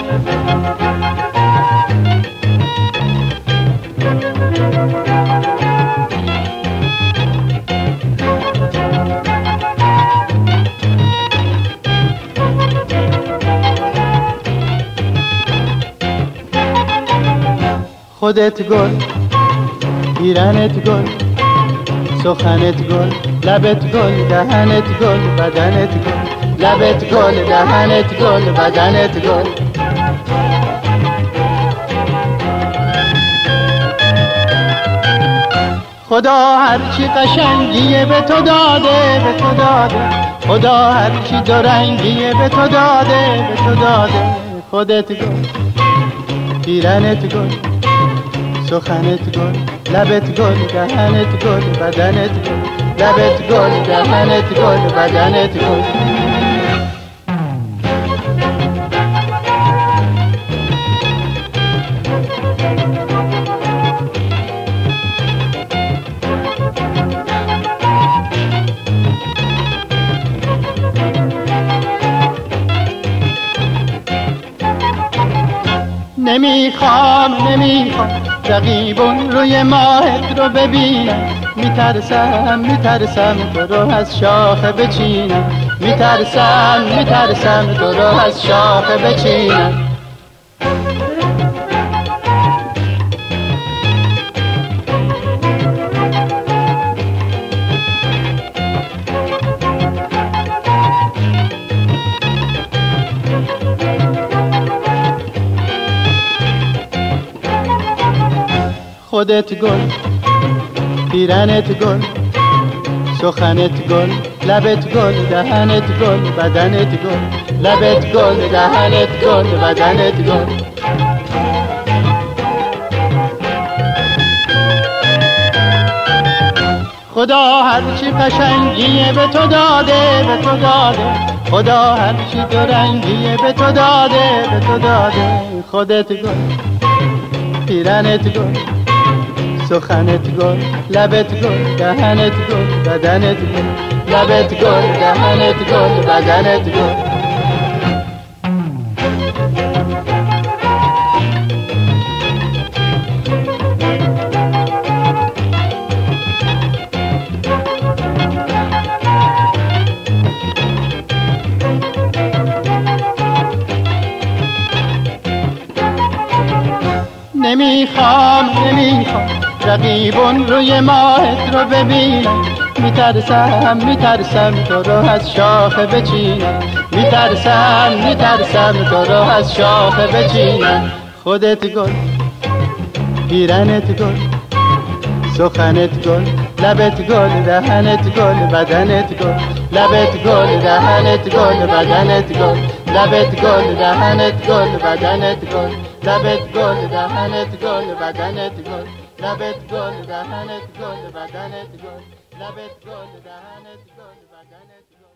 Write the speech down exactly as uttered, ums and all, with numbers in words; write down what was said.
خودت گل، پیرنت گل، سخنت گل، لبت گل، دهنت گل، بدنت گل، لبت گل، دهنت گل، بدنت گل. خدا هرچی قشنگیه به تو داده، به تو داده. خدا هرچی دو رنگیه به تو داده، به تو داده. خودت گل، پیرنت گل، سخنت گل، لبت گل، دهنت گل، بدنت گل، لبت گل، دهنت گل، بدنت گل. نمیخوام نمیخوام رقیبون روی ماهت رو ببینم، میترسم میترسم تو رو از شاخه بچینم، میترسم میترسم تو رو از شاخه بچینم. خودت گل، پیرنت گل، سخنت گل، لبت گل، دهنت گل، بدنت گل، لبت گل، دهنت گل، بدنت گل. خدا هرچی قشنگیه به تو داده، به تو داده. خدا هرچی دو رنگیه به تو داده، به تو داده. خودت گل، پیرنت گل، سخنت گل، لبت گل، دهنت گل، بدنت گل، لبت گل، دهنت گل، بدنت گل. نمیخوام نمیخوام رقیبون روی ماهت رو ببینم، میترسم میترسم تو رو از شاخه بچینم، میترسم میترسم تو رو از شاخه بچینم. خودت گل، پیرنت گل، سخنت گل، لبت گل، دهنت گل، بدنت گل، لبت گل، دهنت گل، بدنت گل، لبت گل، دهنت گل، بدنت گل، لبت گل، دهنت گل، بدنت گل، لبت گل، دهنت گل، بدنت گل، لبت گل، دهنت گل، بدنت گل.